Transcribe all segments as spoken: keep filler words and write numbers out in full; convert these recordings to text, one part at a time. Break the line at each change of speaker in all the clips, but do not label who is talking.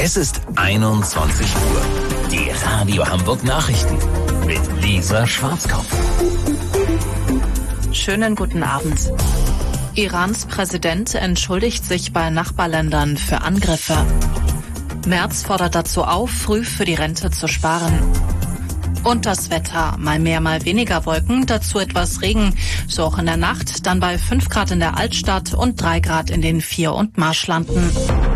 Es ist einundzwanzig Uhr. Die Radio Hamburg Nachrichten mit Lisa Schwarzkopf.
Schönen guten Abend. Irans Präsident entschuldigt sich bei Nachbarländern für Angriffe. Merz fordert dazu auf, früh für die Rente zu sparen. Und das Wetter, mal mehr, mal weniger Wolken, dazu etwas Regen, so auch in der Nacht, dann bei fünf Grad in der Altstadt und drei Grad in den Vier- und Marschlanden.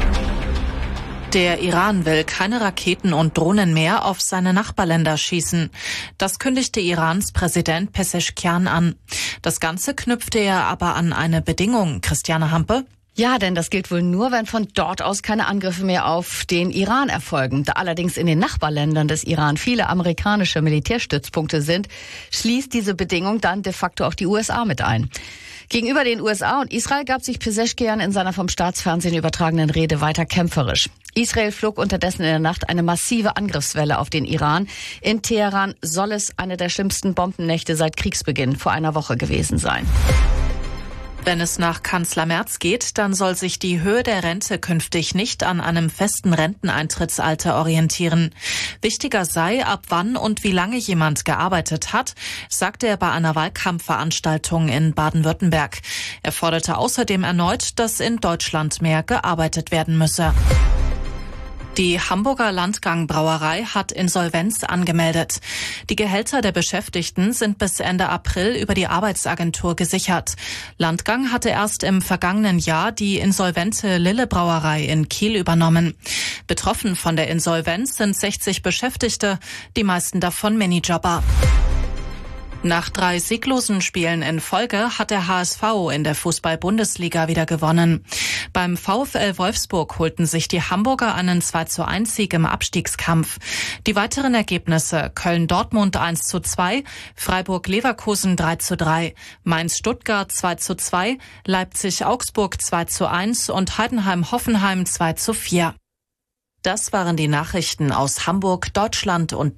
Der Iran will keine Raketen und Drohnen mehr auf seine Nachbarländer schießen. Das kündigte Irans Präsident Pezeshkian an. Das Ganze knüpfte er aber an eine Bedingung. Christiane Hampe?
Ja, denn das gilt wohl nur, wenn von dort aus keine Angriffe mehr auf den Iran erfolgen. Da allerdings in den Nachbarländern des Iran viele amerikanische Militärstützpunkte sind, schließt diese Bedingung dann de facto auch die U S A mit ein. Gegenüber den U S A und Israel gab sich Pezeshkian in seiner vom Staatsfernsehen übertragenen Rede weiter kämpferisch. Israel flog unterdessen in der Nacht eine massive Angriffswelle auf den Iran. In Teheran soll es eine der schlimmsten Bombennächte seit Kriegsbeginn vor einer Woche gewesen sein.
Wenn es nach Kanzler Merz geht, dann soll sich die Höhe der Rente künftig nicht an einem festen Renteneintrittsalter orientieren. Wichtiger sei, ab wann und wie lange jemand gearbeitet hat, sagte er bei einer Wahlkampfveranstaltung in Baden-Württemberg. Er forderte außerdem erneut, dass in Deutschland mehr gearbeitet werden müsse. Die Hamburger Landgang Brauerei hat Insolvenz angemeldet. Die Gehälter der Beschäftigten sind bis Ende April über die Arbeitsagentur gesichert. Landgang hatte erst im vergangenen Jahr die insolvente Lille Brauerei in Kiel übernommen. Betroffen von der Insolvenz sind sechzig Beschäftigte, die meisten davon Minijobber. Nach drei sieglosen Spielen in Folge hat der H S V in der Fußball-Bundesliga wieder gewonnen. Beim VfL Wolfsburg holten sich die Hamburger einen zwei zu eins Sieg im Abstiegskampf. Die weiteren Ergebnisse: Köln-Dortmund eins zu zwei, Freiburg-Leverkusen drei zu drei, Mainz-Stuttgart zwei zu zwei, Leipzig-Augsburg zwei zu eins und Heidenheim-Hoffenheim zwei zu vier. Das waren die Nachrichten aus Hamburg, Deutschland und